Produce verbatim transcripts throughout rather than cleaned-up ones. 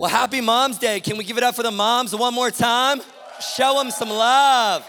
Well, happy Mom's Day. Can we give it up for the moms one more time? Show them some love.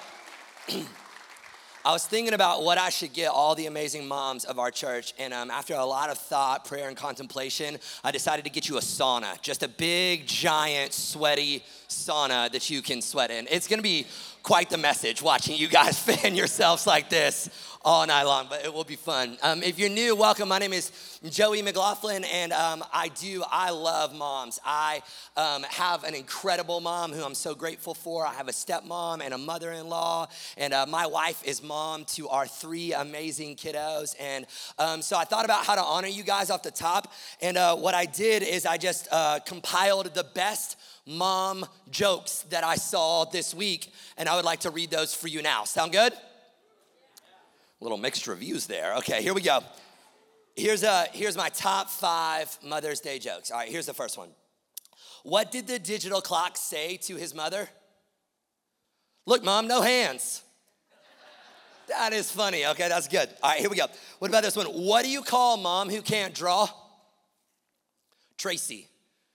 I was thinking about what I should get all the amazing moms of our church, and um, after a lot of thought, prayer, and contemplation, I decided to get you a sauna, just a big, giant, sweaty sauna that you can sweat in. It's gonna be quite the message watching you guys fan yourselves like this all night long, but it will be fun. Um, if you're new, welcome. My name is Joey McLaughlin, and um, I do, I love moms. I um, have an incredible mom who I'm so grateful for. I have a stepmom and a mother-in-law, and uh, my wife is mom to our three amazing kiddos. And um, so I thought about how to honor you guys off the top, and uh, what I did is I just uh, compiled the best mom jokes that I saw this week, and I would like to read those for you now. Sound good? A little mixed reviews there. Okay, here we go. Here's a here's my top five Mother's Day jokes. All right, here's the first one. What did the digital clock say to his mother? Look, Mom, no hands. That is funny. Okay, that's good. All right, here we go. What about this one? What do you call Mom who can't draw? Tracy.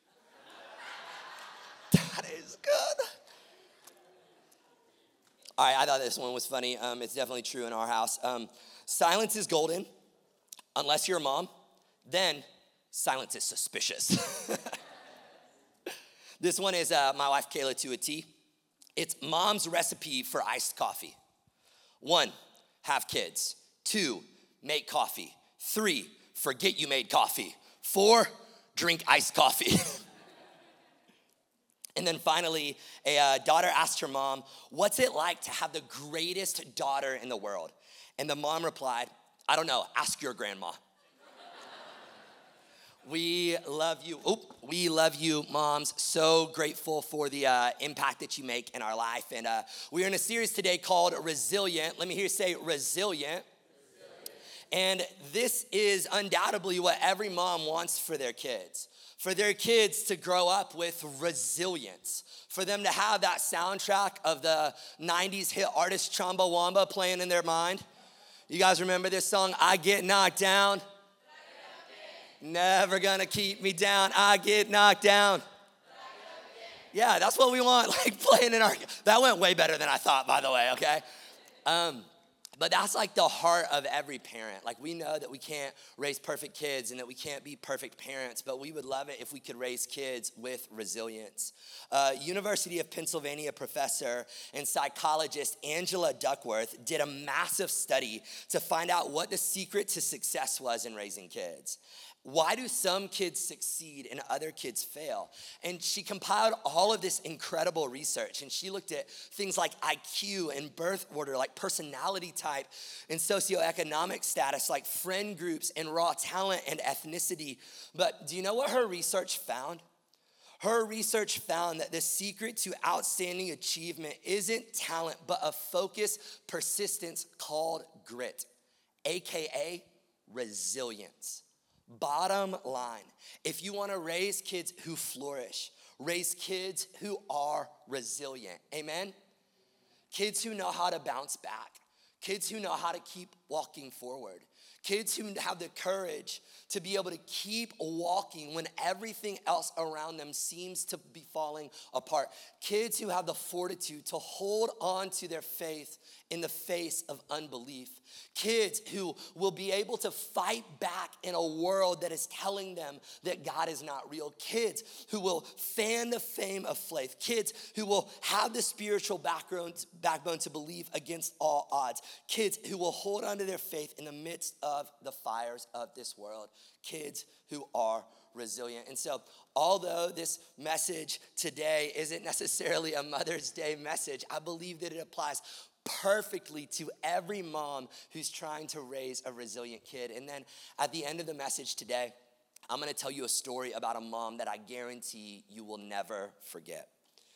That is good. All right, I thought this one was funny. Um, it's definitely true in our house. Um, silence is golden, unless you're a mom. Then silence is suspicious. This one is uh, my wife Kayla to a T. It's Mom's recipe for iced coffee. One, have kids. Two, make coffee. Three, forget you made coffee. Four, drink iced coffee. And then finally, a uh, daughter asked her mom, what's it like to have the greatest daughter in the world? And the mom replied, I don't know, ask your grandma. We love you. Oop, we love you, moms. So grateful for the uh, impact that you make in our life. And uh, we're in a series today called Resilient. Let me hear you say resilient. Resilient. And this is undoubtedly what every mom wants for their kids. For their kids to grow up with resilience, for them to have that soundtrack of the nineties hit artist Chumbawamba playing in their mind. You guys remember this song, I Get Knocked Down? Never gonna keep me down, I get knocked down. Yeah, that's what we want, like playing in our, that went way better than I thought, by the way, okay? Um, But that's like the heart of every parent. Like we know that we can't raise perfect kids and that we can't be perfect parents, but we would love it if we could raise kids with resilience. Uh, University of Pennsylvania professor and psychologist Angela Duckworth did a massive study to find out what the secret to success was in raising kids. Why do some kids succeed and other kids fail? And she compiled all of this incredible research, and she looked at things like I Q and birth order, like personality type and socioeconomic status, like friend groups and raw talent and ethnicity. But do you know what her research found? Her research found that the secret to outstanding achievement isn't talent, but a focus, persistence called grit, A K A resilience. Bottom line, if you want to raise kids who flourish, raise kids who are resilient, amen? Kids who know how to bounce back, kids who know how to keep walking forward, kids who have the courage to be able to keep walking when everything else around them seems to be falling apart. Kids who have the fortitude to hold on to their faith in the face of unbelief. Kids who will be able to fight back in a world that is telling them that God is not real. Kids who will fan the flame of faith. Kids who will have the spiritual backbone, backbone to believe against all odds. Kids who will hold on to their faith in the midst of the fires of this world. Kids who are resilient. And so, although this message today isn't necessarily a Mother's Day message, I believe that it applies perfectly to every mom who's trying to raise a resilient kid. And then at the end of the message today, I'm gonna tell you a story about a mom that I guarantee you will never forget.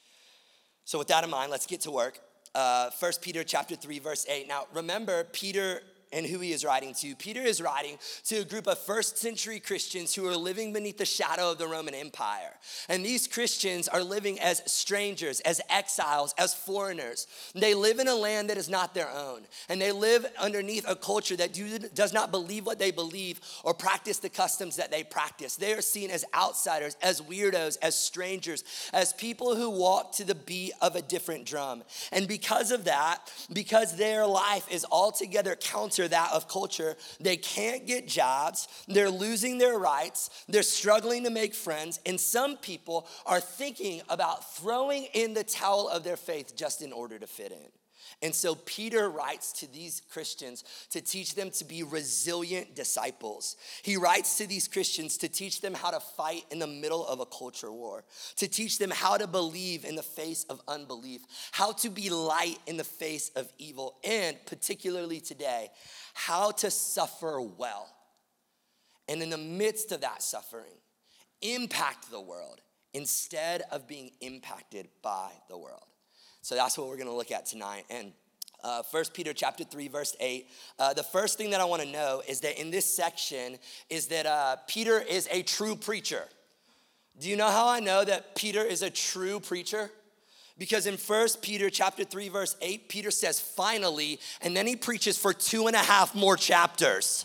So with that in mind, let's get to work. Uh, First Peter chapter three, verse eight. Now remember, Peter and who he is writing to. Peter is writing to a group of first century Christians who are living beneath the shadow of the Roman Empire. And these Christians are living as strangers, as exiles, as foreigners. They live in a land that is not their own. And they live underneath a culture that do, does not believe what they believe or practice the customs that they practice. They are seen as outsiders, as weirdos, as strangers, as people who walk to the beat of a different drum. And because of that, because their life is altogether counter that of culture, they can't get jobs, they're losing their rights, they're struggling to make friends, and some people are thinking about throwing in the towel of their faith just in order to fit in. And so Peter writes to these Christians to teach them to be resilient disciples. He writes to these Christians to teach them how to fight in the middle of a culture war, to teach them how to believe in the face of unbelief, how to be light in the face of evil, and particularly today, how to suffer well. And in the midst of that suffering, impact the world instead of being impacted by the world. So that's what we're gonna look at tonight. And uh, First Peter chapter three, verse eight, uh, the first thing that I wanna know is that in this section is that uh, Peter is a true preacher. Do you know how I know that Peter is a true preacher? Because in First Peter chapter three, verse eight, Peter says, finally, and then he preaches for two and a half more chapters.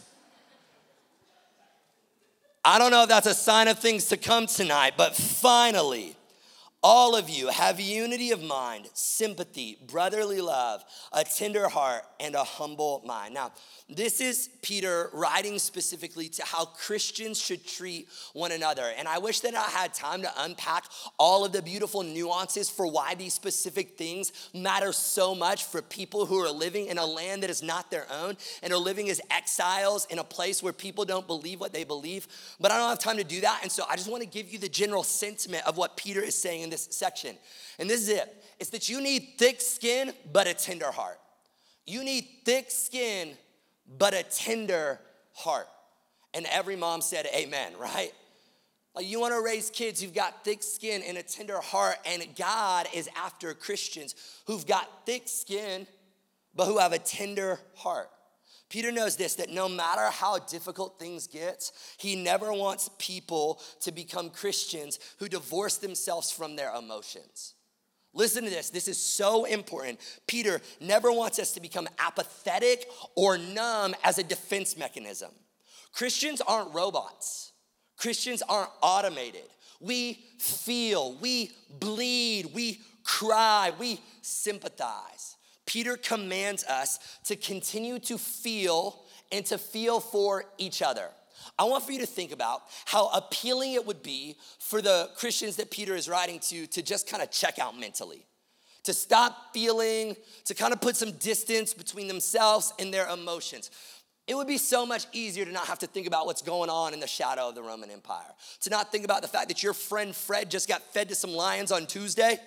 I don't know if that's a sign of things to come tonight, but finally, all of you have unity of mind, sympathy, brotherly love, a tender heart, and a humble mind. Now, this is Peter writing specifically to how Christians should treat one another. And I wish that I had time to unpack all of the beautiful nuances for why these specific things matter so much for people who are living in a land that is not their own and are living as exiles in a place where people don't believe what they believe. But I don't have time to do that. And so I just want to give you the general sentiment of what Peter is saying in this section. And this is it. It's that you need thick skin, but a tender heart. You need thick skin, but a tender heart. And every mom said amen, right? Like you want to raise kids who've got thick skin and a tender heart, and God is after Christians who've got thick skin, but who have a tender heart. Peter knows this, that no matter how difficult things get, he never wants people to become Christians who divorce themselves from their emotions. Listen to this, this is so important. Peter never wants us to become apathetic or numb as a defense mechanism. Christians aren't robots. Christians aren't automated. We feel, we bleed, we cry, we sympathize. Peter commands us to continue to feel and to feel for each other. I want for you to think about how appealing it would be for the Christians that Peter is writing to to just kind of check out mentally, to stop feeling, to kind of put some distance between themselves and their emotions. It would be so much easier to not have to think about what's going on in the shadow of the Roman Empire, to not think about the fact that your friend Fred just got fed to some lions on Tuesday.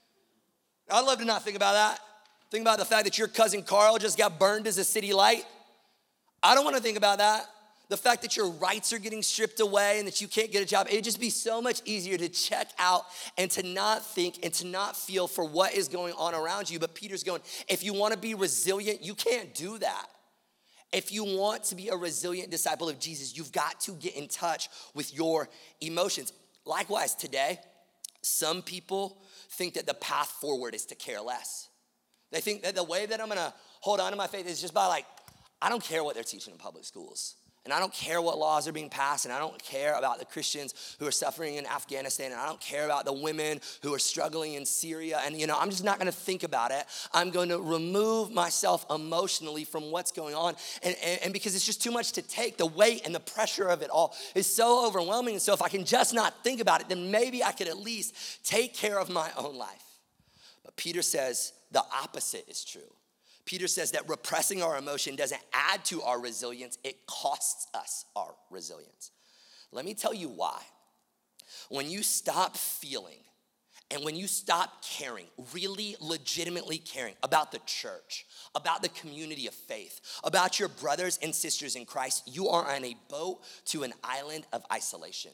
I'd love to not think about that. Think about the fact that your cousin Carl just got burned as a city light. I don't want to think about that. The fact that your rights are getting stripped away and that you can't get a job. It'd just be so much easier to check out and to not think and to not feel for what is going on around you. But Peter's going, if you want to be resilient, you can't do that. If you want to be a resilient disciple of Jesus, you've got to get in touch with your emotions. Likewise, today, some people think that the path forward is to care less. They think that the way that I'm gonna hold on to my faith is just by like, I don't care what they're teaching in public schools. And I don't care what laws are being passed, and I don't care about the Christians who are suffering in Afghanistan, and I don't care about the women who are struggling in Syria. And, you know, I'm just not gonna think about it. I'm gonna remove myself emotionally from what's going on. And, and, and because it's just too much to take, the weight and the pressure of it all is so overwhelming. And so if I can just not think about it, then maybe I could at least take care of my own life. But Peter says the opposite is true. Peter says that repressing our emotion doesn't add to our resilience, it costs us our resilience. Let me tell you why. When you stop feeling and when you stop caring, really legitimately caring about the church, about the community of faith, about your brothers and sisters in Christ, you are on a boat to an island of isolation.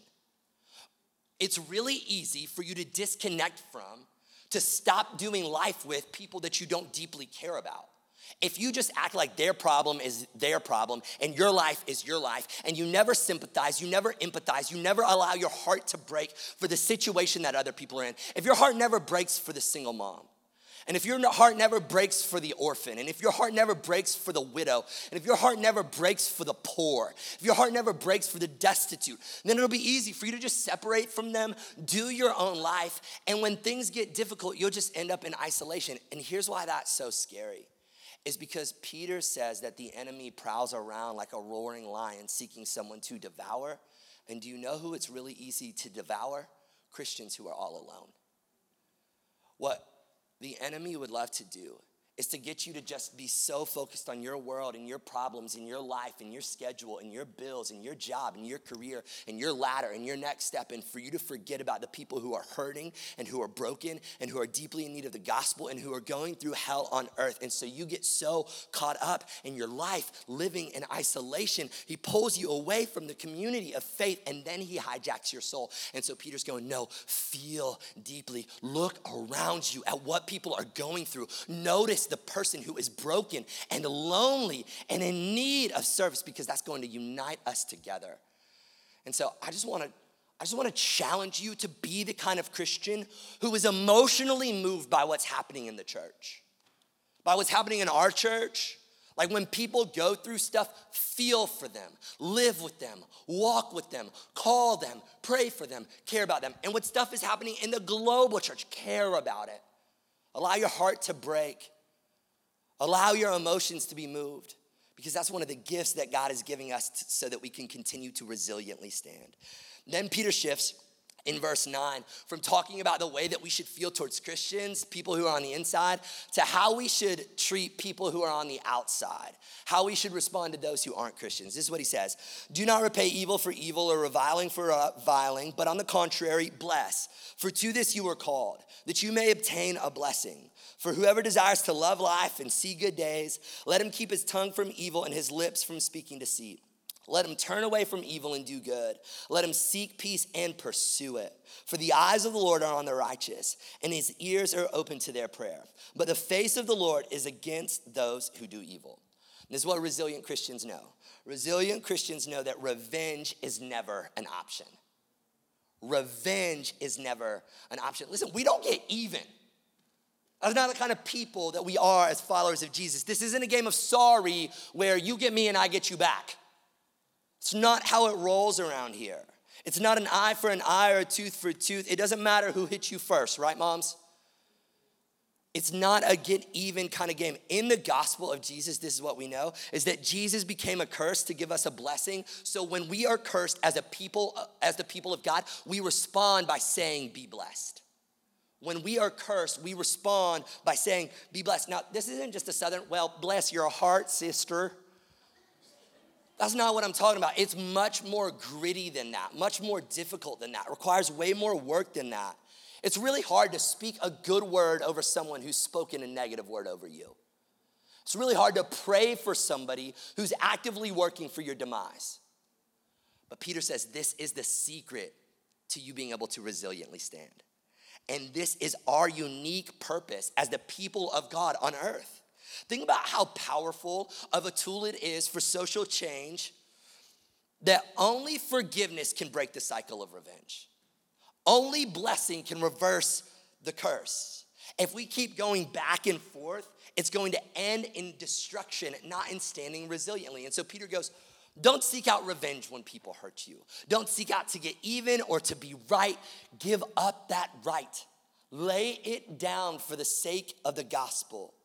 It's really easy for you to disconnect from, to stop doing life with people that you don't deeply care about. If you just act like their problem is their problem and your life is your life, and you never sympathize, you never empathize, you never allow your heart to break for the situation that other people are in, if your heart never breaks for the single mom, and if your heart never breaks for the orphan, and if your heart never breaks for the widow, and if your heart never breaks for the poor, if your heart never breaks for the destitute, then it'll be easy for you to just separate from them, do your own life, and when things get difficult, you'll just end up in isolation. And here's why that's so scary. Is because Peter says that the enemy prowls around like a roaring lion seeking someone to devour. And do you know who it's really easy to devour? Christians who are all alone. What the enemy would love to do is to get you to just be so focused on your world and your problems and your life and your schedule and your bills and your job and your career and your ladder and your next step, and for you to forget about the people who are hurting and who are broken and who are deeply in need of the gospel and who are going through hell on earth. And so you get so caught up in your life living in isolation. He pulls you away from the community of faith, and then he hijacks your soul. And so Peter's going, no, feel deeply. Look around you at what people are going through. Notice the person who is broken and lonely and in need of service, because that's going to unite us together. And so I just want to I just want to challenge you to be the kind of Christian who is emotionally moved by what's happening in the church, by what's happening in our church. Like when people go through stuff, feel for them, live with them, walk with them, call them, pray for them, care about them. And when stuff is happening in the global church, care about it. Allow your heart to break. Allow your emotions to be moved, because that's one of the gifts that God is giving us t- so that we can continue to resiliently stand. Then Peter shifts in verse nine from talking about the way that we should feel towards Christians, people who are on the inside, to how we should treat people who are on the outside, how we should respond to those who aren't Christians. This is what he says. Do not repay evil for evil or reviling for reviling, but on the contrary, bless. For to this you were called, that you may obtain a blessing. For whoever desires to love life and see good days, let him keep his tongue from evil and his lips from speaking deceit. Let him turn away from evil and do good. Let him seek peace and pursue it. For the eyes of the Lord are on the righteous, and his ears are open to their prayer. But the face of the Lord is against those who do evil. This is what resilient Christians know. Resilient Christians know that revenge is never an option. Revenge is never an option. Listen, we don't get even. That's not the kind of people that we are as followers of Jesus. This isn't a game of sorry where you get me and I get you back. It's not how it rolls around here. It's not an eye for an eye or a tooth for a tooth. It doesn't matter who hit you first, right, moms? It's not a get even kind of game. In the gospel of Jesus, this is what we know, is that Jesus became a curse to give us a blessing. So when we are cursed as a people, as the people of God, we respond by saying, be blessed. When we are cursed, we respond by saying, be blessed. Now, this isn't just a southern, well, bless your heart, sister. That's not what I'm talking about. It's much more gritty than that, much more difficult than that. It requires way more work than that. It's really hard to speak a good word over someone who's spoken a negative word over you. It's really hard to pray for somebody who's actively working for your demise. But Peter says this is the secret to you being able to resiliently stand. And this is our unique purpose as the people of God on earth. Think about how powerful of a tool it is for social change that only forgiveness can break the cycle of revenge. Only blessing can reverse the curse. If we keep going back and forth, it's going to end in destruction, not in standing resiliently. And so Peter goes, don't seek out revenge when people hurt you. Don't seek out to get even or to be right. Give up that right. Lay it down for the sake of the gospel.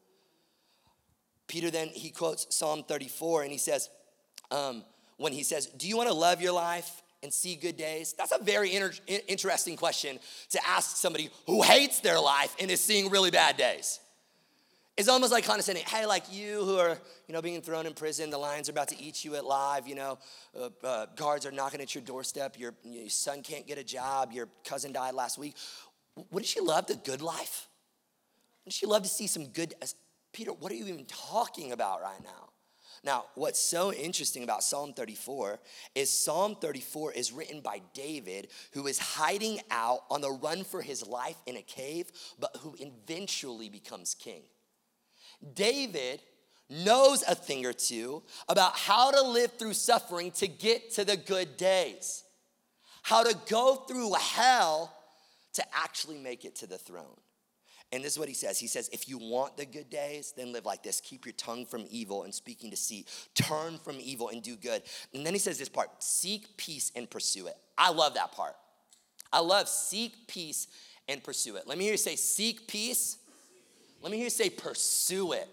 Peter then, he quotes Psalm thirty-four, and he says, um, when he says, do you want to love your life and see good days? That's a very inter- interesting question to ask somebody who hates their life and is seeing really bad days. It's almost like condescending. Hey, like you who are, you know, being thrown in prison, the lions are about to eat you alive, you know, uh, uh, guards are knocking at your doorstep, your, your son can't get a job, your cousin died last week. Wouldn't you love the good life? Wouldn't you love to see some good, Peter, what are you even talking about right now? Now, what's so interesting about Psalm thirty-four is Psalm thirty-four is written by David, who is hiding out on the run for his life in a cave, but who eventually becomes king. David knows a thing or two about how to live through suffering to get to the good days, how to go through hell to actually make it to the throne. And this is what he says. He says, if you want the good days, then live like this. Keep your tongue from evil and speaking deceit. Turn from evil and do good. And then he says this part, seek peace and pursue it. I love that part. I love seek peace and pursue it. Let me hear you say seek peace. Let me hear you say pursue it.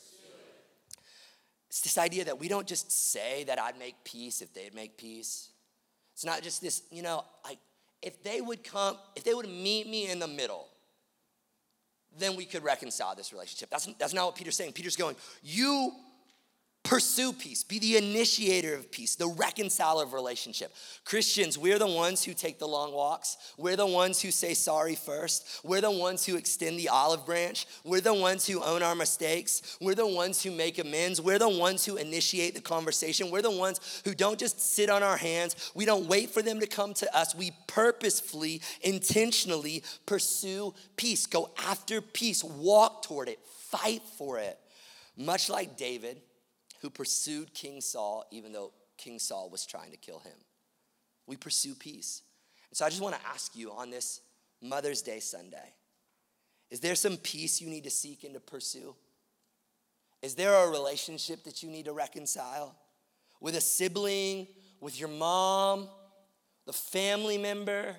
It's this idea that we don't just say that I'd make peace if they'd make peace. It's not just this, you know, like if they would come, if they would meet me in the middle, then we could reconcile this relationship. That's, that's not what Peter's saying. Peter's going, you pursue peace. Be the initiator of peace, the reconciler of relationship. Christians, we're the ones who take the long walks. We're the ones who say sorry first. We're the ones who extend the olive branch. We're the ones who own our mistakes. We're the ones who make amends. We're the ones who initiate the conversation. We're the ones who don't just sit on our hands. We don't wait for them to come to us. We purposefully, intentionally pursue peace. Go after peace. Walk toward it. Fight for it. Much like David, who pursued King Saul even though King Saul was trying to kill him. We pursue peace. And so I just want to ask you on this Mother's Day Sunday, is there some peace you need to seek and to pursue? Is there a relationship that you need to reconcile with a sibling, with your mom, the family member?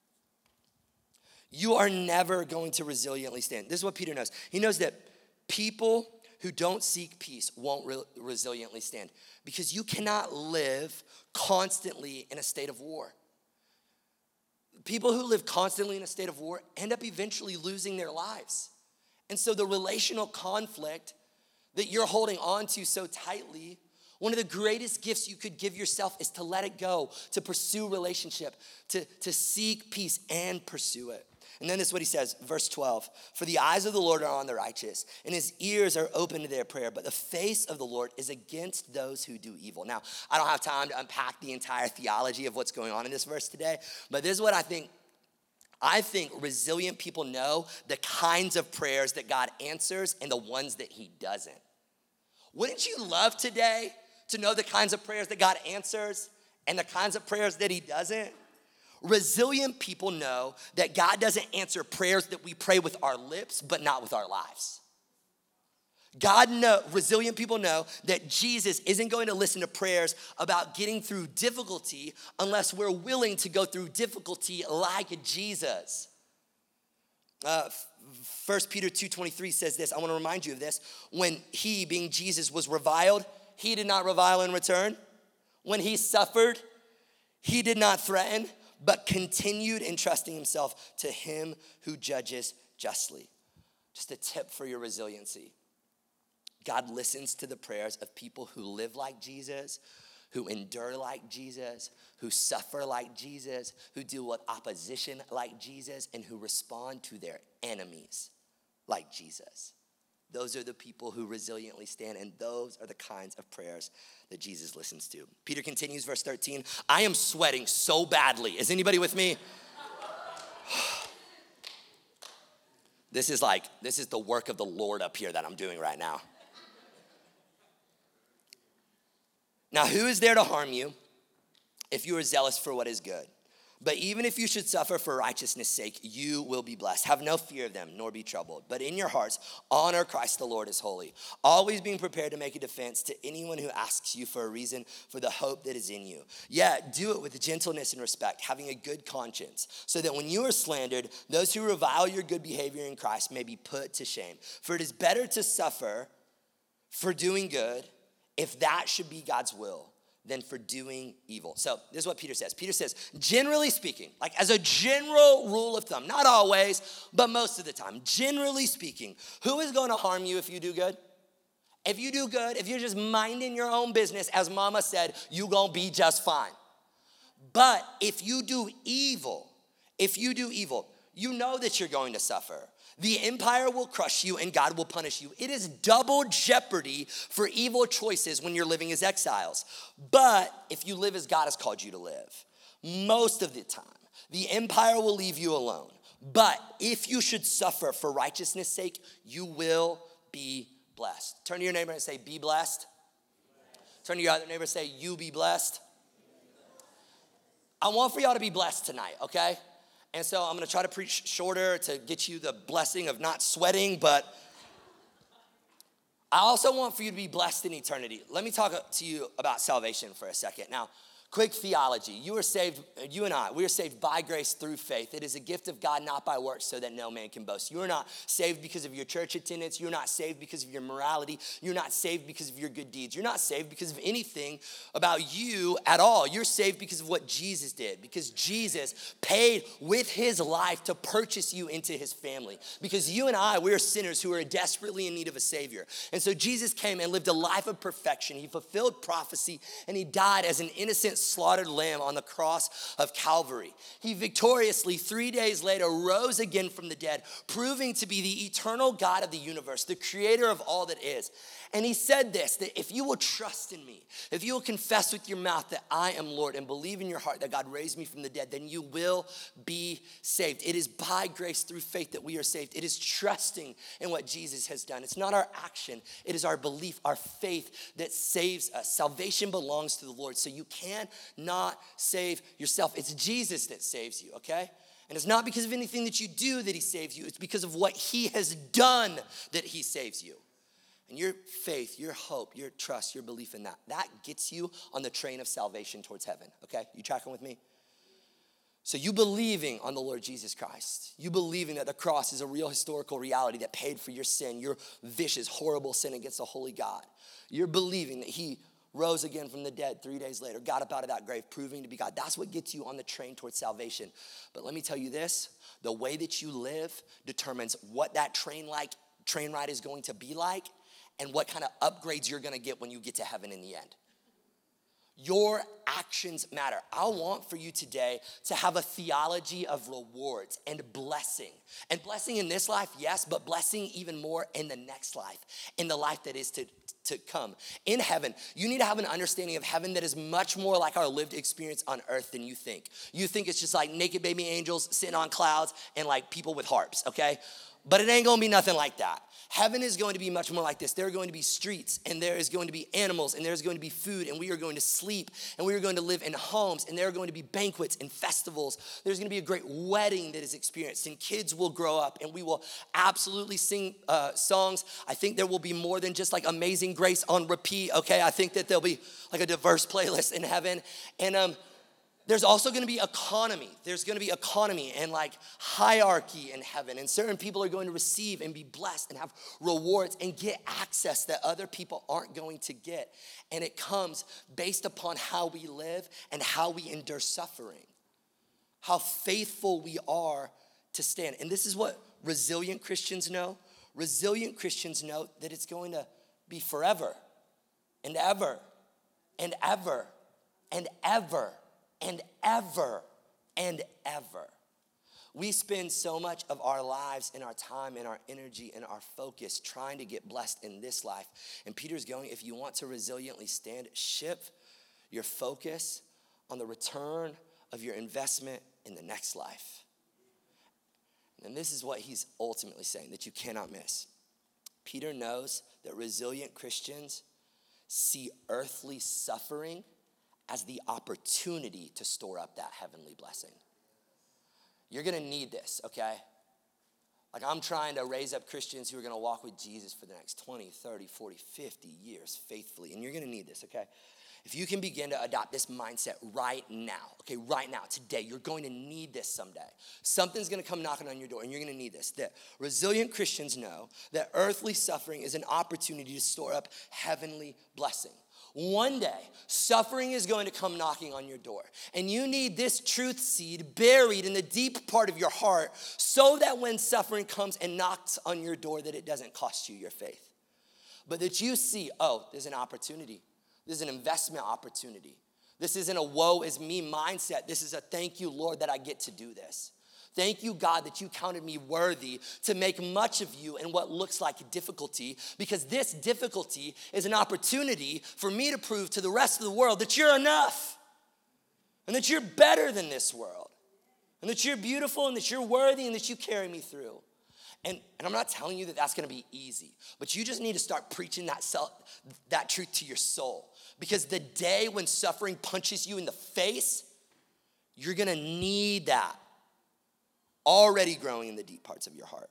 You are never going to resiliently stand. This is what Peter knows. He knows that people who don't seek peace won't re- resiliently stand because you cannot live constantly in a state of war. People who live constantly in a state of war end up eventually losing their lives. And so the relational conflict that you're holding on to so tightly, one of the greatest gifts you could give yourself is to let it go, to pursue relationship, to, to seek peace and pursue it. And then this is what he says, verse twelve. For the eyes of the Lord are on the righteous, and his ears are open to their prayer, but the face of the Lord is against those who do evil. Now, I don't have time to unpack the entire theology of what's going on in this verse today, but this is what I think. I think resilient people know the kinds of prayers that God answers and the ones that he doesn't. Wouldn't you love today to know the kinds of prayers that God answers and the kinds of prayers that he doesn't? Resilient people know that God doesn't answer prayers that we pray with our lips, but not with our lives. God know, resilient people know that Jesus isn't going to listen to prayers about getting through difficulty unless we're willing to go through difficulty like Jesus. Uh, First Peter two twenty-three says this. I want to remind you of this. When he, being Jesus, was reviled, he did not revile in return. When he suffered, he did not threaten, but continued entrusting himself to him who judges justly. Just a tip for your resiliency. God listens to the prayers of people who live like Jesus, who endure like Jesus, who suffer like Jesus, who deal with opposition like Jesus, and who respond to their enemies like Jesus. Those are the people who resiliently stand, and those are the kinds of prayers that Jesus listens to. Peter continues, verse thirteen, I am sweating so badly. Is anybody with me? This is like, this is the work of the Lord up here that I'm doing right now. Now, who is there to harm you if you are zealous for what is good? But even if you should suffer for righteousness' sake, you will be blessed. Have no fear of them, nor be troubled. But in your hearts, honor Christ the Lord as holy, always being prepared to make a defense to anyone who asks you for a reason for the hope that is in you. Yet do it with gentleness and respect, having a good conscience, so that when you are slandered, those who revile your good behavior in Christ may be put to shame. For it is better to suffer for doing good, if that should be God's will, than for doing evil. So this is what Peter says. Peter says, generally speaking, like as a general rule of thumb, not always, but most of the time, generally speaking, who is going to harm you if you do good? If you do good, if you're just minding your own business, as mama said, you're going to be just fine. But if you do evil, if you do evil, you know that you're going to suffer. The empire will crush you and God will punish you. It is double jeopardy for evil choices when you're living as exiles. But if you live as God has called you to live, most of the time, the empire will leave you alone. But if you should suffer for righteousness' sake, you will be blessed. Turn to your neighbor and say, be blessed. Turn to your other neighbor and say, you be blessed. I want for y'all to be blessed tonight, okay? And so I'm gonna try to preach shorter to get you the blessing of not sweating, but I also want for you to be blessed in eternity. Let me talk to you about salvation for a second. Now, quick theology. You are saved, you and I, we are saved by grace through faith. It is a gift of God, not by works, so that no man can boast. You are not saved because of your church attendance. You're not saved because of your morality. You're not saved because of your good deeds. You're not saved because of anything about you at all. You're saved because of what Jesus did, because Jesus paid with his life to purchase you into his family. Because you and I, we are sinners who are desperately in need of a savior. And so Jesus came and lived a life of perfection. He fulfilled prophecy, and he died as an innocent slaughtered lamb on the cross of Calvary. He victoriously, three days later, rose again from the dead, proving to be the eternal God of the universe, the creator of all that is. And he said this, that if you will trust in me, if you will confess with your mouth that I am Lord and believe in your heart that God raised me from the dead, then you will be saved. It is by grace through faith that we are saved. It is trusting in what Jesus has done. It's not our action. It is our belief, our faith that saves us. Salvation belongs to the Lord, so you cannot save yourself. It's Jesus that saves you, okay? And it's not because of anything that you do that he saves you. It's because of what he has done that he saves you. And your faith, your hope, your trust, your belief in that, that gets you on the train of salvation towards heaven, okay? You tracking with me? So you believing on the Lord Jesus Christ, you believing that the cross is a real historical reality that paid for your sin, your vicious, horrible sin against a holy God. You're believing that he rose again from the dead three days later, got up out of that grave, proving to be God. That's what gets you on the train towards salvation. But let me tell you this, the way that you live determines what that train like train ride is going to be like, and what kind of upgrades you're gonna get when you get to heaven in the end. Your actions matter. I want for you today to have a theology of rewards and blessing. And blessing in this life, yes, but blessing even more in the next life, in the life that is to, to come. In heaven, you need to have an understanding of heaven that is much more like our lived experience on earth than you think. You think it's just like naked baby angels sitting on clouds and like people with harps, okay? But it ain't gonna be nothing like that. Heaven is going to be much more like this. There are going to be streets, and there is going to be animals, and there's going to be food, and we are going to sleep, and we are going to live in homes, and there are going to be banquets and festivals. There's going to be a great wedding that is experienced, and kids will grow up, and we will absolutely sing uh, songs. I think there will be more than just like Amazing Grace on repeat, okay? I think that there'll be like a diverse playlist in heaven, and um, there's also gonna be economy. There's gonna be economy and like hierarchy in heaven. And certain people are going to receive and be blessed and have rewards and get access that other people aren't going to get. And it comes based upon how we live and how we endure suffering, how faithful we are to stand. And this is what resilient Christians know. Resilient Christians know that it's going to be forever and ever and ever and ever. And ever and ever. We spend so much of our lives and our time and our energy and our focus trying to get blessed in this life. And Peter's going, if you want to resiliently stand, shift your focus on the return of your investment in the next life. And this is what he's ultimately saying that you cannot miss. Peter knows that resilient Christians see earthly suffering as the opportunity to store up that heavenly blessing. You're gonna need this, okay? Like I'm trying to raise up Christians who are gonna walk with Jesus for the next twenty, thirty, forty, fifty years faithfully, and you're gonna need this, okay? If you can begin to adopt this mindset right now, okay, right now, today, you're going to need this someday. Something's gonna come knocking on your door, and you're gonna need this. That resilient Christians know that earthly suffering is an opportunity to store up heavenly blessing. One day, suffering is going to come knocking on your door. And you need this truth seed buried in the deep part of your heart so that when suffering comes and knocks on your door, that it doesn't cost you your faith. But that you see, oh, there's an opportunity. This is an investment opportunity. This isn't a woe is me mindset. This is a thank you, Lord, that I get to do this. Thank you, God, that you counted me worthy to make much of you in what looks like difficulty, because this difficulty is an opportunity for me to prove to the rest of the world that you're enough and that you're better than this world and that you're beautiful and that you're worthy and that you carry me through. And, and I'm not telling you that that's gonna be easy, but you just need to start preaching that, self, that truth to your soul. Because the day when suffering punches you in the face, you're gonna need that already growing in the deep parts of your heart.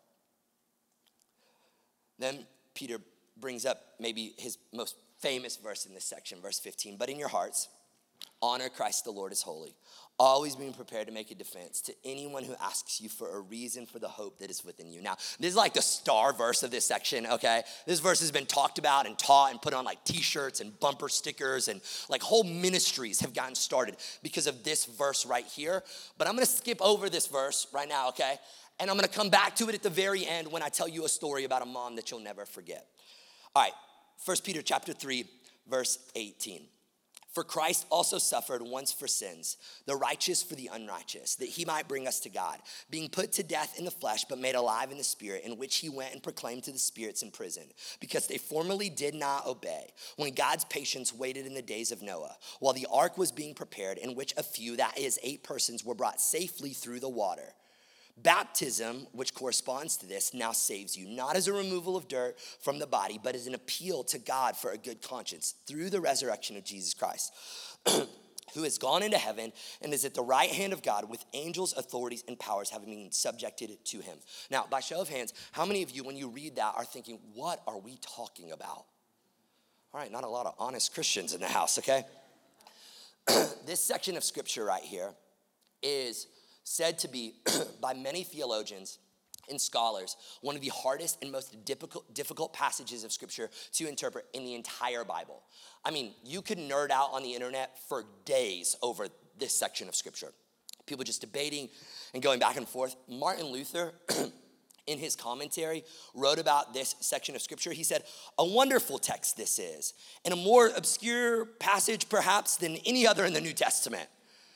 Then Peter brings up maybe his most famous verse in this section, verse fifteen. But in your hearts, honor Christ the Lord as holy, always being prepared to make a defense to anyone who asks you for a reason for the hope that is within you. Now, this is like the star verse of this section, okay? This verse has been talked about and taught and put on like t-shirts and bumper stickers, and like whole ministries have gotten started because of this verse right here. But I'm gonna skip over this verse right now, okay? And I'm gonna come back to it at the very end when I tell you a story about a mom that you'll never forget. All right, First Peter chapter three, verse eighteen. For Christ also suffered once for sins, the righteous for the unrighteous, that he might bring us to God, being put to death in the flesh, but made alive in the spirit, in which he went and proclaimed to the spirits in prison, because they formerly did not obey, when God's patience waited in the days of Noah, while the ark was being prepared, in which a few, that is, eight persons, were brought safely through the water. Baptism, which corresponds to this, now saves you, not as a removal of dirt from the body, but as an appeal to God for a good conscience through the resurrection of Jesus Christ, who has gone into heaven and is at the right hand of God with angels, authorities, and powers having been subjected to him. Now, by show of hands, how many of you, when you read that, are thinking, what are we talking about? All right, not a lot of honest Christians in the house, okay? This section of scripture right here is said to be, by many theologians and scholars, one of the hardest and most difficult, difficult passages of scripture to interpret in the entire Bible. I mean, you could nerd out on the internet for days over this section of scripture. People just debating and going back and forth. Martin Luther, in his commentary, wrote about this section of scripture. He said, a wonderful text this is, and a more obscure passage perhaps than any other in the New Testament.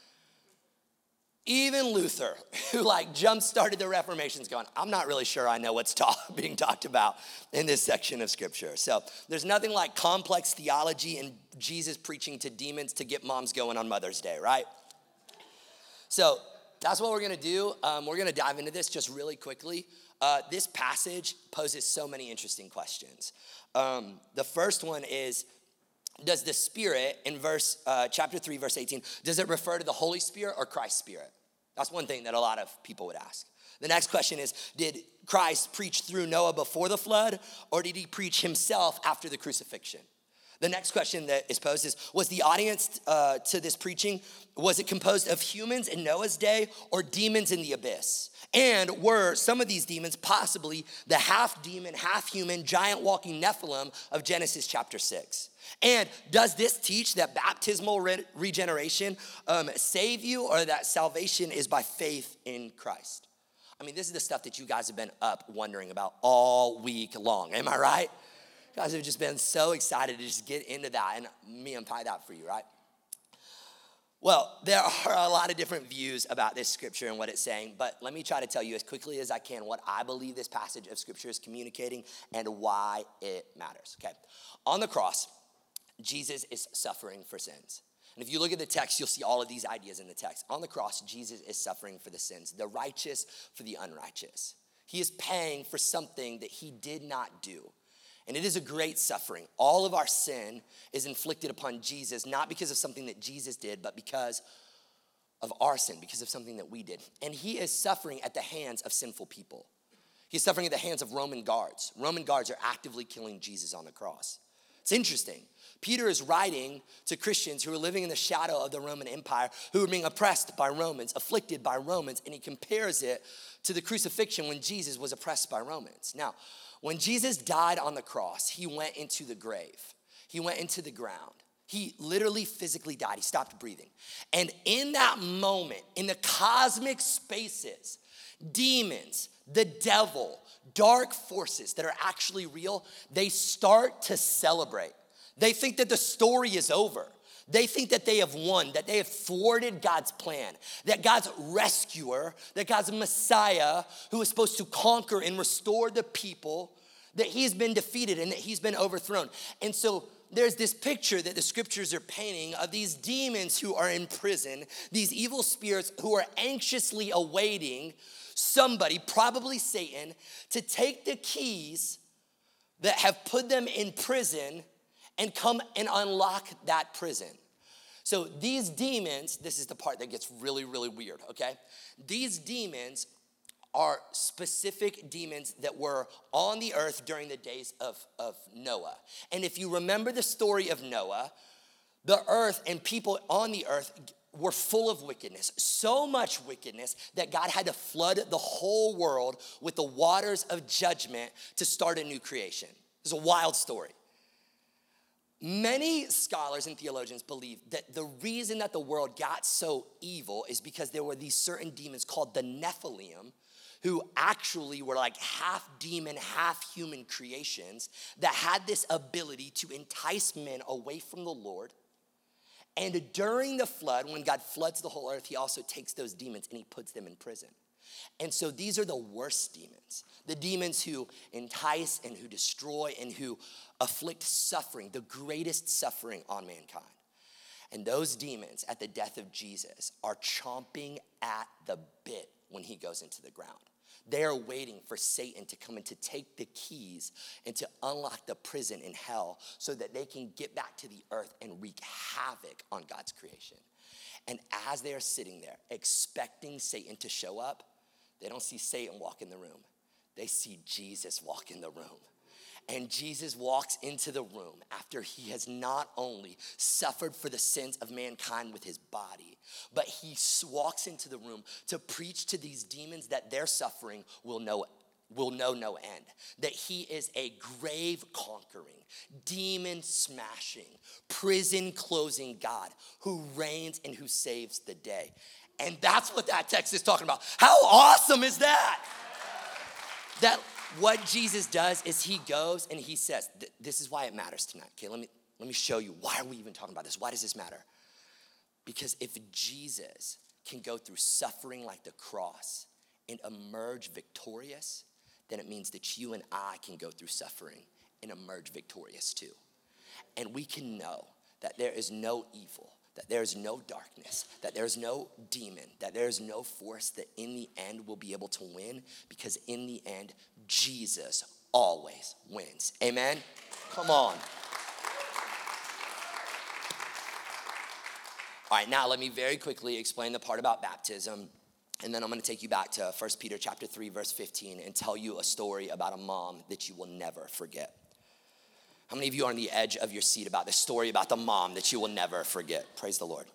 Even Luther, who like jump-started the Reformation's going, I'm not really sure I know what's talk, being talked about in this section of scripture. So there's nothing like complex theology and Jesus preaching to demons to get moms going on Mother's Day, right? So that's what we're gonna do. Um, we're gonna dive into this just really quickly. Uh, this passage poses so many interesting questions. Um, the first one is, does the Spirit in verse uh, chapter three, verse eighteen, does it refer to the Holy Spirit or Christ's Spirit? That's one thing that a lot of people would ask. The next question is, did Christ preach through Noah before the flood, or did he preach himself after the crucifixion? The next question that is posed is, was the audience uh, to this preaching, was it composed of humans in Noah's day or demons in the abyss? And were some of these demons possibly the half demon, half human, giant walking Nephilim of Genesis chapter six? And does this teach that baptismal re- regeneration um, save you, or that salvation is by faith in Christ? I mean, this is the stuff that you guys have been up wondering about all week long. Am I right? You guys have just been so excited to just get into that and me unpack that for you, right? Well, there are a lot of different views about this scripture and what it's saying, but let me try to tell you as quickly as I can what I believe this passage of scripture is communicating and why it matters, okay? On the cross, Jesus is suffering for sins. And if you look at the text, you'll see all of these ideas in the text. On the cross, Jesus is suffering for the sins, the righteous for the unrighteous. He is paying for something that he did not do. And it is a great suffering. All of our sin is inflicted upon Jesus, not because of something that Jesus did, but because of our sin, because of something that we did. And he is suffering at the hands of sinful people. He's suffering at the hands of Roman guards. Roman guards are actively killing Jesus on the cross. It's interesting. Peter is writing to Christians who are living in the shadow of the Roman Empire, who are being oppressed by Romans, afflicted by Romans, and he compares it to the crucifixion when Jesus was oppressed by Romans. Now, when Jesus died on the cross, he went into the grave. He went into the ground. He literally physically died. He stopped breathing. And in that moment, in the cosmic spaces, demons, the devil, dark forces that are actually real, they start to celebrate. They think that the story is over. They think that they have won, that they have thwarted God's plan, that God's rescuer, that God's Messiah, who is supposed to conquer and restore the people, that he's been defeated and that he's been overthrown. And so there's this picture that the scriptures are painting of these demons who are in prison, these evil spirits who are anxiously awaiting somebody, probably Satan, to take the keys that have put them in prison and come and unlock that prison. So these demons, this is the part that gets really, really weird, okay? These demons are specific demons that were on the earth during the days of, of Noah. And if you remember the story of Noah, the earth and people on the earth were full of wickedness, so much wickedness that God had to flood the whole world with the waters of judgment to start a new creation. It's a wild story. Many scholars and theologians believe that the reason that the world got so evil is because there were these certain demons called the Nephilim, who actually were like half demon, half human creations that had this ability to entice men away from the Lord. And during the flood, when God floods the whole earth, he also takes those demons and he puts them in prison. And so these are the worst demons, the demons who entice and who destroy and who afflict suffering, the greatest suffering on mankind. And those demons at the death of Jesus are chomping at the bit when he goes into the ground. They are waiting for Satan to come and to take the keys and to unlock the prison in hell so that they can get back to the earth and wreak havoc on God's creation. And as they are sitting there expecting Satan to show up, they don't see Satan walk in the room. They see Jesus walk in the room. And Jesus walks into the room after he has not only suffered for the sins of mankind with his body, but he walks into the room to preach to these demons that their suffering will know, will know no end. That he is a grave conquering, demon smashing, prison closing God who reigns and who saves the day. And that's what that text is talking about. How awesome is that? That what Jesus does is he goes and he says, this is why it matters tonight. Okay, let me, let me show you. Why are we even talking about this? Why does this matter? Because if Jesus can go through suffering like the cross and emerge victorious, then it means that you and I can go through suffering and emerge victorious too. And we can know that there is no evil, that there is no darkness, that there is no demon, that there is no force that in the end will be able to win, because in the end, Jesus always wins. Amen? Come on. All right, now let me very quickly explain the part about baptism, and then I'm gonna take you back to First Peter chapter three, verse fifteen, and tell you a story about a mom that you will never forget. How many of you are on the edge of your seat about this story about the mom that you will never forget? Praise the Lord.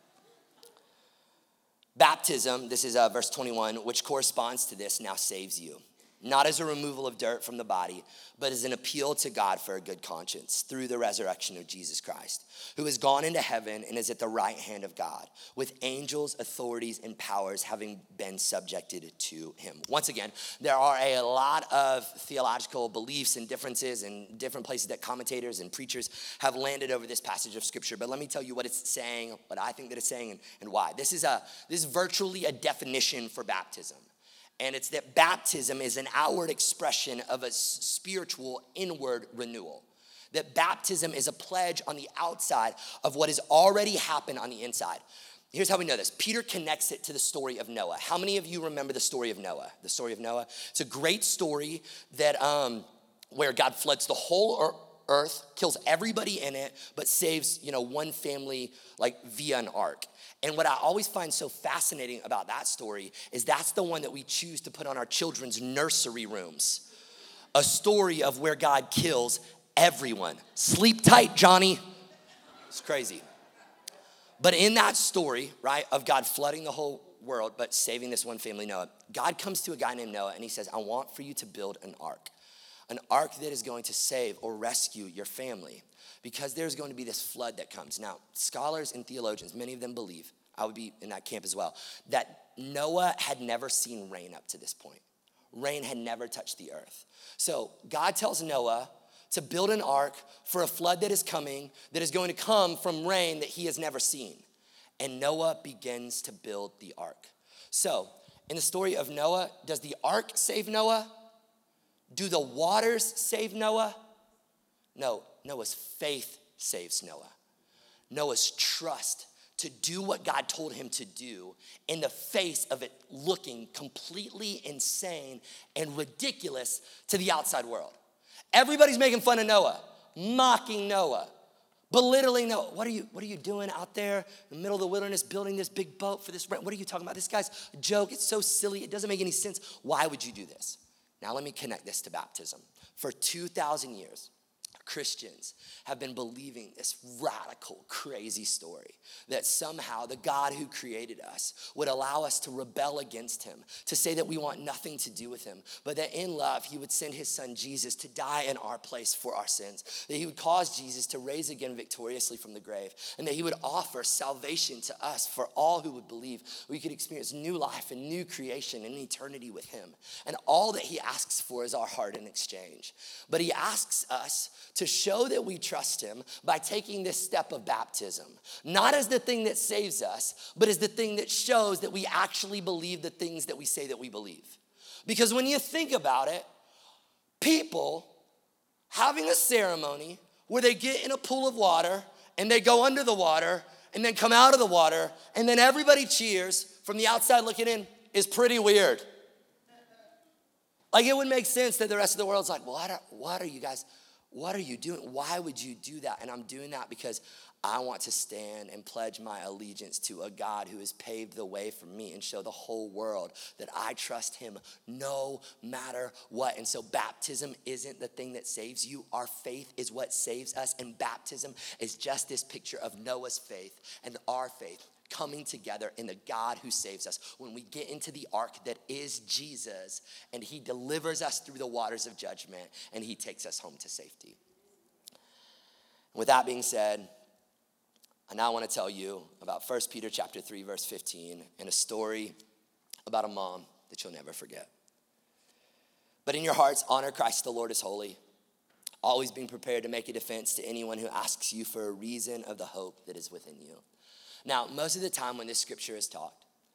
Baptism, this is uh, verse twenty-one, which corresponds to this, now saves you. Not as a removal of dirt from the body, but as an appeal to God for a good conscience through the resurrection of Jesus Christ, who has gone into heaven and is at the right hand of God, with angels, authorities, and powers having been subjected to him. Once again, there are a lot of theological beliefs and differences and different places that commentators and preachers have landed over this passage of scripture. But let me tell you what it's saying, what I think that it's saying, and, and why. This is a this is virtually a definition for baptism. And it's that baptism is an outward expression of a spiritual inward renewal. That baptism is a pledge on the outside of what has already happened on the inside. Here's how we know this. Peter connects it to the story of Noah. How many of you remember the story of Noah? The story of Noah? It's a great story that um, where God floods the whole earth, kills everybody in it, but saves, you know, one family like via an ark. And what I always find so fascinating about that story is that's the one that we choose to put on our children's nursery rooms. A story of where God kills everyone. Sleep tight, Johnny. It's crazy. But in that story, right, of God flooding the whole world, but saving this one family, Noah, God comes to a guy named Noah and he says, I want for you to build an ark. An ark that is going to save or rescue your family, because there's going to be this flood that comes. Now, scholars and theologians, many of them believe, I would be in that camp as well, that Noah had never seen rain up to this point. Rain had never touched the earth. So God tells Noah to build an ark for a flood that is coming, that is going to come from rain that he has never seen. And Noah begins to build the ark. So in the story of Noah, does the ark save Noah? Do the waters save Noah? No, Noah's faith saves Noah. Noah's trust to do what God told him to do in the face of it looking completely insane and ridiculous to the outside world. Everybody's making fun of Noah, mocking Noah, belittling Noah. What are you, what are you doing out there in the middle of the wilderness building this big boat for this? What are you talking about? This guy's a joke. It's so silly. It doesn't make any sense. Why would you do this? Now let me connect this to baptism. For two thousand years, Christians have been believing this radical, crazy story that somehow the God who created us would allow us to rebel against him, to say that we want nothing to do with him, but that in love, he would send his son Jesus to die in our place for our sins, that he would cause Jesus to raise again victoriously from the grave, and that he would offer salvation to us for all who would believe. We could experience new life and new creation and eternity with him. And all that he asks for is our heart in exchange. But he asks us to show that we trust him by taking this step of baptism, not as the thing that saves us, but as the thing that shows that we actually believe the things that we say that we believe. Because when you think about it, people having a ceremony where they get in a pool of water and they go under the water and then come out of the water and then everybody cheers from the outside looking in is pretty weird. Like, it would make sense that the rest of the world's like, what are, what are you guys, what are you doing? Why would you do that? And I'm doing that because I want to stand and pledge my allegiance to a God who has paved the way for me and show the whole world that I trust him no matter what. And so baptism isn't the thing that saves you. Our faith is what saves us. And baptism is just this picture of Noah's faith and our faith coming together in the God who saves us. When we get into the ark that is Jesus, and he delivers us through the waters of judgment, and he takes us home to safety. With that being said, I now want to tell you about First Peter chapter three, verse fifteen, and a story about a mom that you'll never forget. But in your hearts, honor Christ the Lord as holy, always being prepared to make a defense to anyone who asks you for a reason of the hope that is within you. Now, most of the time when this scripture is taught,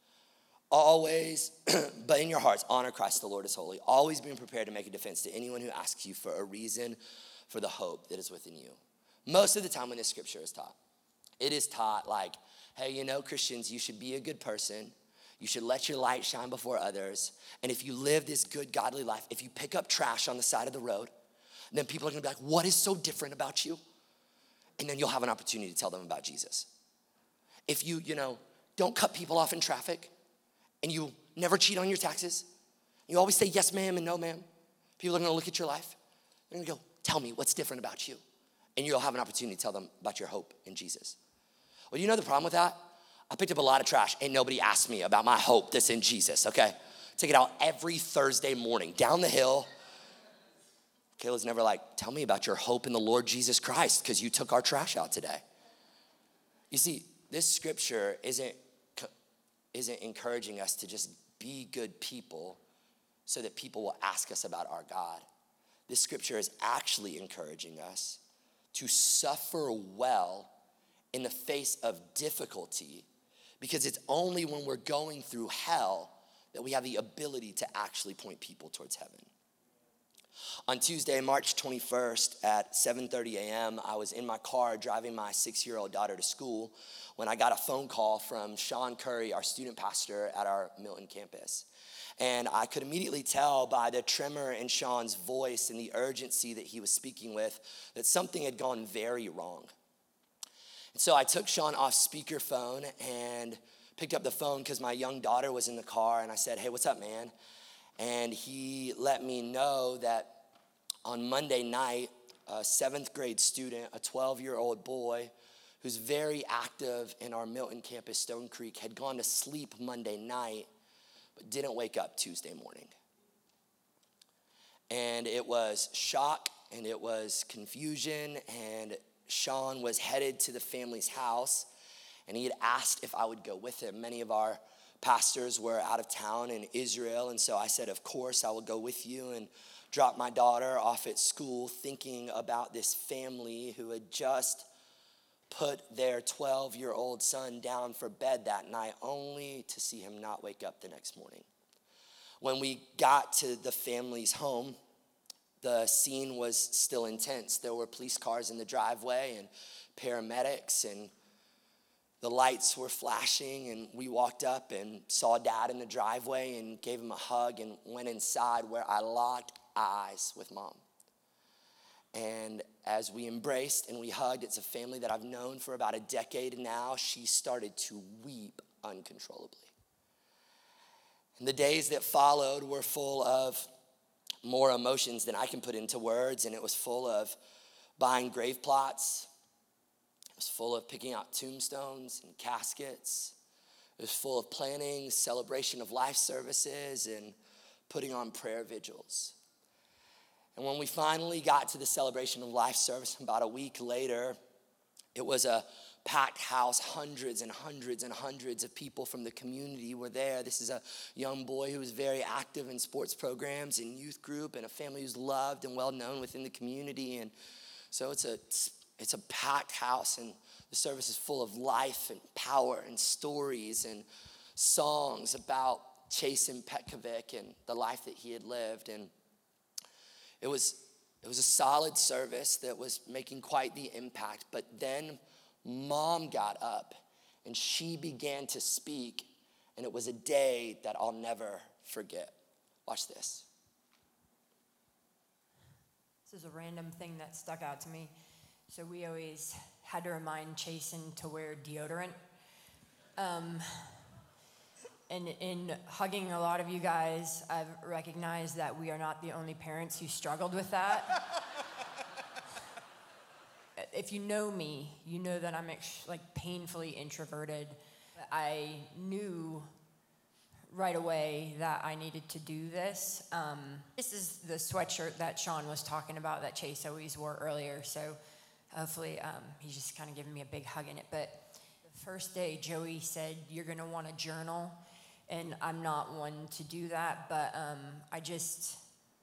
always, but in your hearts, honor Christ the Lord as holy, always being prepared to make a defense to anyone who asks you for a reason for the hope that is within you. Most of the time when this scripture is taught, it is taught like, hey, you know, Christians, you should be a good person. You should let your light shine before others. And if you live this good, godly life, if you pick up trash on the side of the road, then people are gonna be like, what is so different about you? And then you'll have an opportunity to tell them about Jesus. If you, you know, don't cut people off in traffic and you never cheat on your taxes, you always say yes, ma'am, and no, ma'am, people are gonna look at your life. They're gonna go, tell me what's different about you. And you'll have an opportunity to tell them about your hope in Jesus. Well, you know the problem with that? I picked up a lot of trash and nobody asked me about my hope that's in Jesus, okay? Take it out every Thursday morning, down the hill. Kayla's never like, tell me about your hope in the Lord Jesus Christ because you took our trash out today. You see, this scripture isn't, isn't encouraging us to just be good people so that people will ask us about our God. This scripture is actually encouraging us to suffer well in the face of difficulty, because it's only when we're going through hell that we have the ability to actually point people towards heaven. On Tuesday, March twenty-first at seven thirty a.m., I was in my car driving my six-year-old daughter to school when I got a phone call from Sean Curry, our student pastor at our Milton campus. And I could immediately tell by the tremor in Sean's voice and the urgency that he was speaking with that something had gone very wrong. And so I took Sean off speakerphone and picked up the phone because my young daughter was in the car, and I said, hey, what's up, man? And he let me know that on Monday night, a seventh grade student, a twelve-year-old boy who's very active in our Milton campus, Stone Creek, had gone to sleep Monday night, but didn't wake up Tuesday morning. And it was shock, and it was confusion, and Sean was headed to the family's house, and he had asked if I would go with him. Many of our pastors were out of town in Israel, and so I said, of course, I will go with you, and dropped my daughter off at school thinking about this family who had just put their twelve-year-old son down for bed that night only to see him not wake up the next morning. When we got to the family's home, the scene was still intense. There were police cars in the driveway and paramedics, and the lights were flashing, and we walked up and saw Dad in the driveway and gave him a hug and went inside, where I locked eyes with Mom. And as we embraced and we hugged, it's a family that I've known for about a decade now, she started to weep uncontrollably. And the days that followed were full of more emotions than I can put into words, and it was full of buying grave plots. It was full of picking out tombstones and caskets. It was full of planning, celebration of life services, and putting on prayer vigils. And when we finally got to the celebration of life service, about a week later, it was a packed house. Hundreds and hundreds and hundreds of people from the community were there. This is a young boy who was very active in sports programs and youth group, and a family who's loved and well known within the community. And so it's a it's a packed house, and the service is full of life and power and stories and songs about Chasen Petkovic and the life that he had lived. And It was, it was a solid service that was making quite the impact. But then Mom got up and she began to speak, and it was a day that I'll never forget. Watch this. This is a random thing that stuck out to me. So we always had to remind Chasen to wear deodorant. Um, And in hugging a lot of you guys, I've recognized that we are not the only parents who struggled with that. If you know me, you know that I'm ex- like painfully introverted. I knew right away that I needed to do this. Um, this is the sweatshirt that Sean was talking about that Chase always wore earlier. So hopefully um, he's just kind of giving me a big hug in it. But the first day, Joey said, "You're going to want to journal." And I'm not one to do that, but um, I just,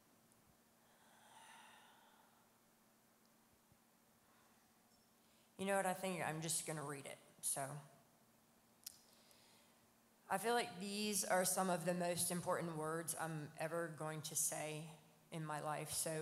you know what, I think I'm just gonna read it. So, I feel like these are some of the most important words I'm ever going to say in my life. So,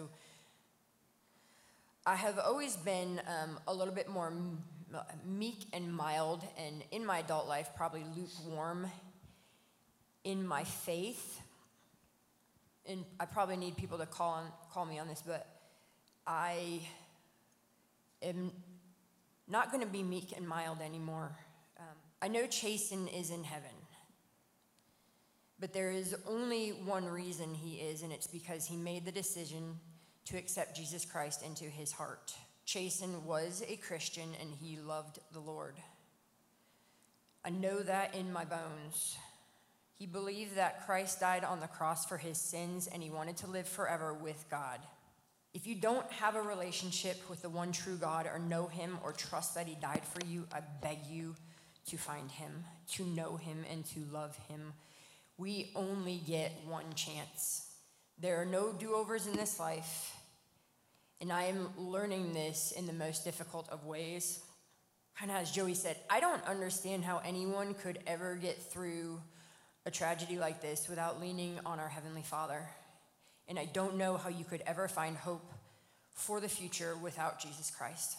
I have always been um, a little bit more m- meek and mild, and in my adult life, probably lukewarm in my faith. And I probably need people to call on, call me on this, but I am not going to be meek and mild anymore. Um, I know Chasen is in heaven, but there is only one reason he is, and it's because he made the decision to accept Jesus Christ into his heart. Chasen was a Christian, and he loved the Lord. I know that in my bones. He believed that Christ died on the cross for his sins, and he wanted to live forever with God. If you don't have a relationship with the one true God, or know him, or trust that he died for you, I beg you to find him, to know him, and to love him. We only get one chance. There are no do-overs in this life, and I am learning this in the most difficult of ways. And as Joey said, I don't understand how anyone could ever get through a tragedy like this without leaning on our Heavenly Father. And I don't know how you could ever find hope for the future without Jesus Christ.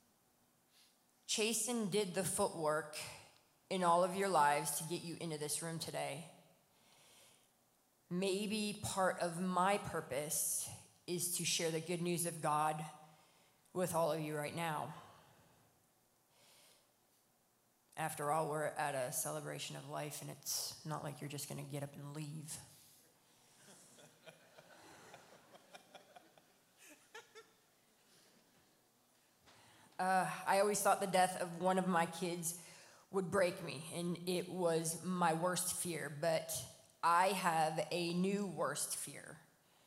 Chasen did the footwork in all of your lives to get you into this room today. Maybe part of my purpose is to share the good news of God with all of you right now. After all, we're at a celebration of life, and it's not like you're just going to get up and leave. Uh, I always thought the death of one of my kids would break me, and it was my worst fear, but I have a new worst fear.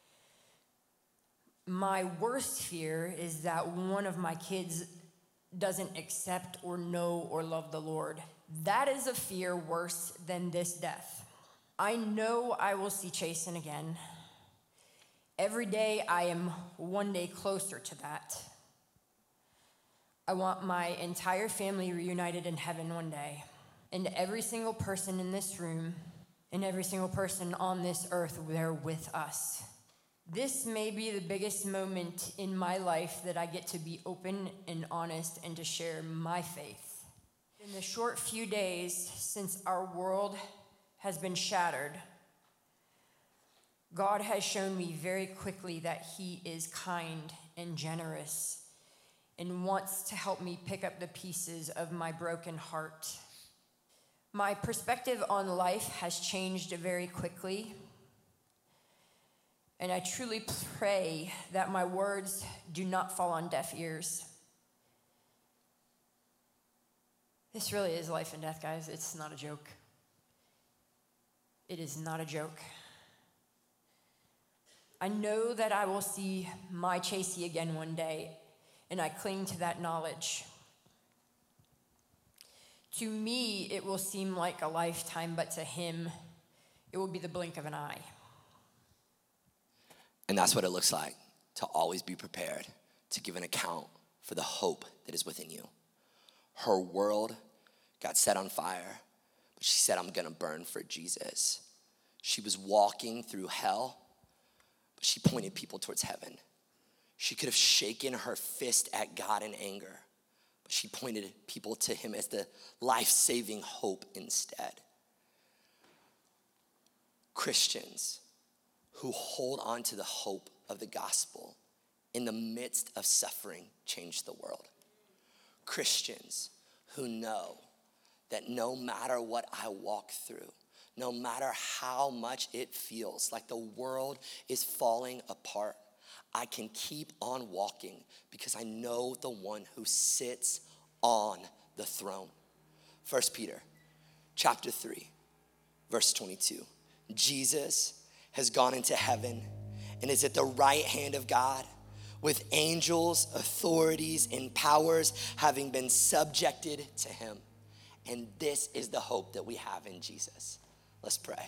My worst fear is that one of my kids doesn't accept or know or love the Lord. That is a fear worse than this death. I know I will see Chasen again. Every day I am one day closer to that. I want my entire family reunited in heaven one day. And every single person in this room and every single person on this earth, they're with us. This may be the biggest moment in my life that I get to be open and honest and to share my faith. In the short few days since our world has been shattered, God has shown me very quickly that he is kind and generous and wants to help me pick up the pieces of my broken heart. My perspective on life has changed very quickly, and I truly pray that my words do not fall on deaf ears. This really is life and death, guys. It's not a joke. It is not a joke. I know that I will see my Chasey again one day, and I cling to that knowledge. To me, it will seem like a lifetime, but to him, it will be the blink of an eye. And that's what it looks like to always be prepared to give an account for the hope that is within you. Her world got set on fire, but she said, I'm gonna burn for Jesus. She was walking through hell, but she pointed people towards heaven. She could have shaken her fist at God in anger, but she pointed people to him as the life-saving hope instead. Christians who hold on to the hope of the gospel in the midst of suffering change the world. Christians who know that no matter what I walk through, no matter how much it feels like the world is falling apart, I can keep on walking because I know the one who sits on the throne. First Peter chapter three, verse twenty-two. Jesus has gone into heaven and is at the right hand of God with angels, authorities, and powers having been subjected to him. And this is the hope that we have in Jesus. Let's pray.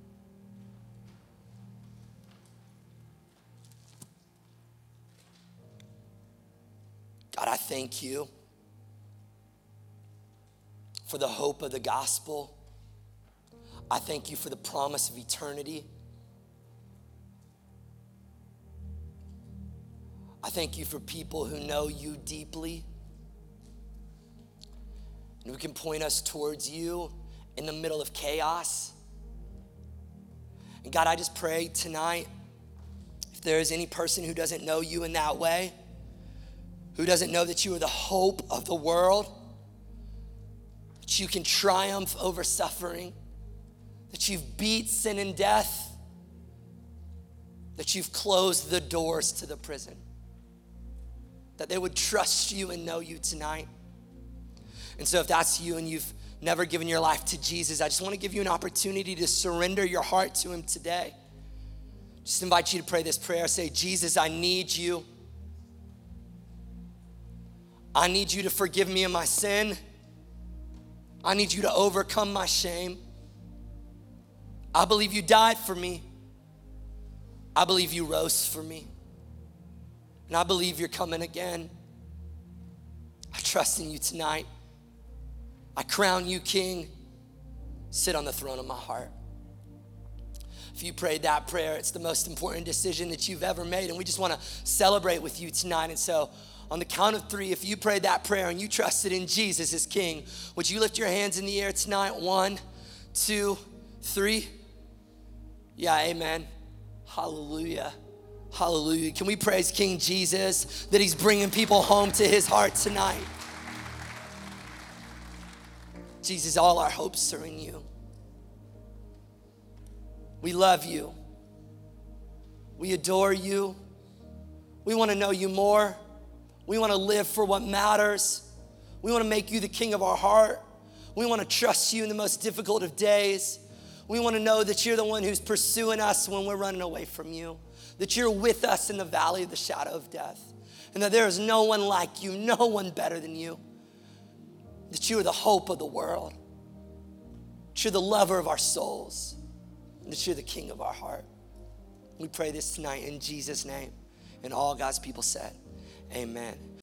God, I thank you for the hope of the gospel. I thank you for the promise of eternity. I thank you for people who know you deeply and who can point us towards you in the middle of chaos. And God, I just pray tonight, if there is any person who doesn't know you in that way, who doesn't know that you are the hope of the world, that you can triumph over suffering, that you've beat sin and death, that you've closed the doors to the prison, that they would trust you and know you tonight. And so if that's you and you've never given your life to Jesus, I just want to give you an opportunity to surrender your heart to him today. Just invite you to pray this prayer. Say, Jesus, I need you. I need you to forgive me of my sin. I need you to overcome my shame. I believe you died for me. I believe you rose for me. And I believe you're coming again. I trust in you tonight. I crown you king. Sit on the throne of my heart. If you prayed that prayer, it's the most important decision that you've ever made, and we just want to celebrate with you tonight. And so on the count of three, if you prayed that prayer and you trusted in Jesus as king, would you lift your hands in the air tonight? One, two, three. Yeah, amen. Hallelujah. Hallelujah. Can we praise King Jesus that he's bringing people home to his heart tonight? Jesus, all our hopes are in you. We love you. We adore you. We want to know you more. We want to live for what matters. We want to make you the king of our heart. We want to trust you in the most difficult of days. We want to know that you're the one who's pursuing us when we're running away from you, that you're with us in the valley of the shadow of death, and that there is no one like you, no one better than you, that you are the hope of the world, that you're the lover of our souls, and that you're the king of our heart. We pray this tonight in Jesus' name, and all God's people said, amen.